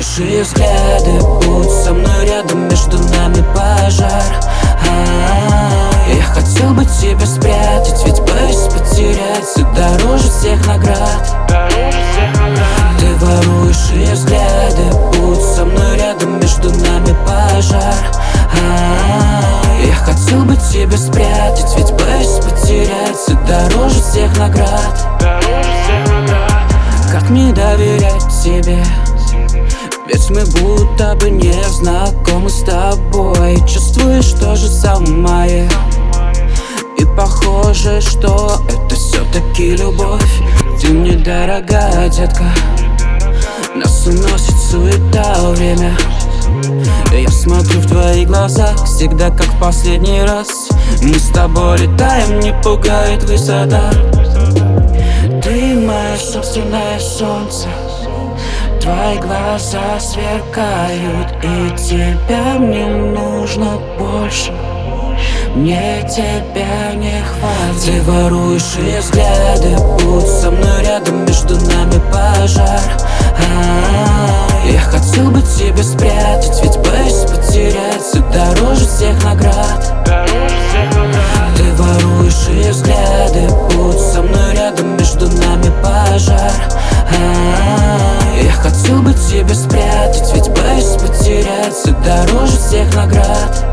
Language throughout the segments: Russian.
воруешь ее взгляды. Будь со мной рядом, между нами пожар. Я хотел бы тебя спрятать, ведь боюсь потерять. Ты дороже всех наград. Ты воруешь ее взгляды. Будь со мной рядом, между нами пожар. Я хотел бы тебя спрятать, ведь боюсь потерять. Ты дороже всех наград. Как мне доверять тебе? Ведь мы будто бы не знакомы с тобой. Чувствуешь то же самое, и похоже, что это все-таки любовь. Ты мне дорога, детка. Нас уносит суета, время. Я смотрю в твои глаза, всегда как в последний раз. Мы с тобой летаем, не пугает высота. Ты мое собственное солнце. Твои глаза сверкают, и тебя мне нужно больше. Мне тебя не хватит. Ты воруешь ее взгляды. Будь со мной рядом, между нами пожар. Я хотел бы тебя спрятать, ведь боюсь потерять. Ты дороже всех наград. Ты воруешь ее взгляды. Будь со мной рядом, между нами пожар. Я хотел бы тебя спрятать, ведь боюсь потерять. Ты дороже всех наград.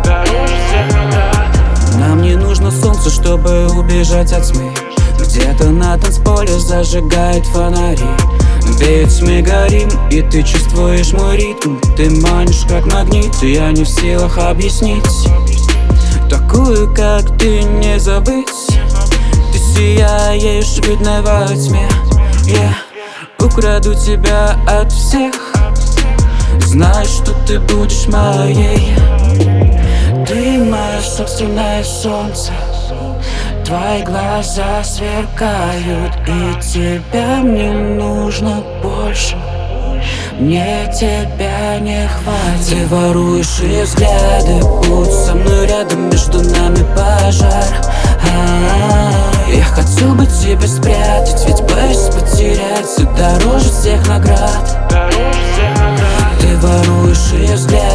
Нам не нужно солнце, чтобы убежать от тьмы. Где-то на танцполе зажигают фонари. Ведь мы горим, и ты чувствуешь мой ритм. Ты манишь как магнит, и я не в силах объяснить. Такую, как ты, не забыть. Ты сияешь, видно во тьме. Я украду тебя от всех. Знай, что ты будешь моей. Ты мое собственное солнце. Твои глаза сверкают, и тебя мне нужно больше. Мне тебя не хватит. Ты воруешь ее взгляды. Будь со мной рядом, между нами пожар. Я хотел бы тебя спрятать, ведь боюсь потерять. Ты дороже всех наград. Ты воруешь ее взгляды.